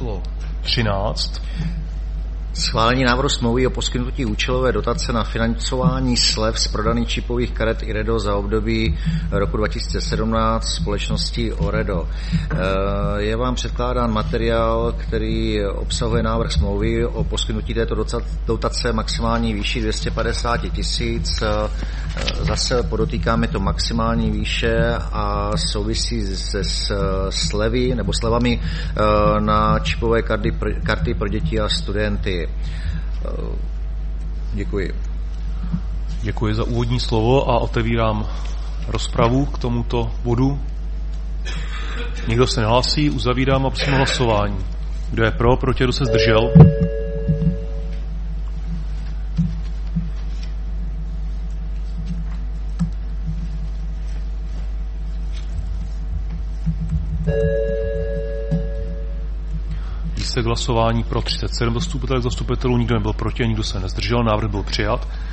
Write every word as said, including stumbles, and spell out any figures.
číslo třináct. Schválení návrhu smlouvy o poskytnutí účelové dotace na financování slev z prodaných čipových karet Iredo za období roku dva tisíce sedmnáct společností Oredo. Je vám předkládán materiál, který obsahuje návrh smlouvy o poskytnutí této dotace maximální výši dvě stě padesát tisíc. Zase podotýkám, je to maximální výše a souvisí se slevy nebo slevami na čipové karty, karty pro děti a studenty. Děkuji. Děkuji za úvodní slovo a otevírám rozpravu k tomuto bodu. Nikdo se nehlásí, uzavírám a prosím o hlasování. Kdo je pro, proti, kdo se zdržel? Výsledek hlasování pro třicet sedm zastupitelek zastupitelů, nikdo nebyl proti a nikdo se nezdržel, návrh byl přijat.